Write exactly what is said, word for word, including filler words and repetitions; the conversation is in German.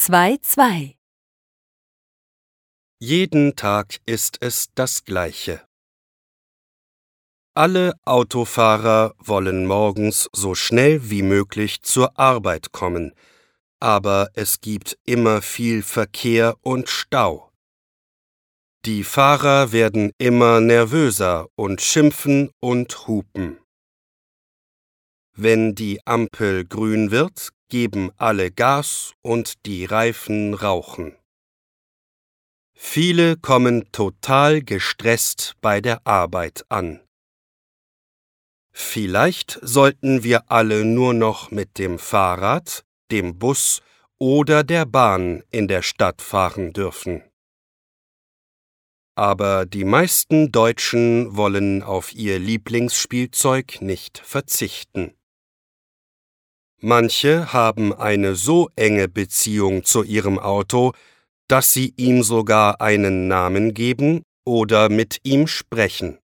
zwei zwei. Jeden Tag ist es das Gleiche. Alle Autofahrer wollen morgens so schnell wie möglich zur Arbeit kommen, aber es gibt immer viel Verkehr und Stau. Die Fahrer werden immer nervöser und schimpfen und hupen. Wenn die Ampel grün wird, geben alle Gas und die Reifen rauchen. Viele kommen total gestresst bei der Arbeit an. Vielleicht sollten wir alle nur noch mit dem Fahrrad, dem Bus oder der Bahn in der Stadt fahren dürfen. Aber die meisten Deutschen wollen auf ihr Lieblingsspielzeug nicht verzichten. Manche haben eine so enge Beziehung zu ihrem Auto, dass sie ihm sogar einen Namen geben oder mit ihm sprechen.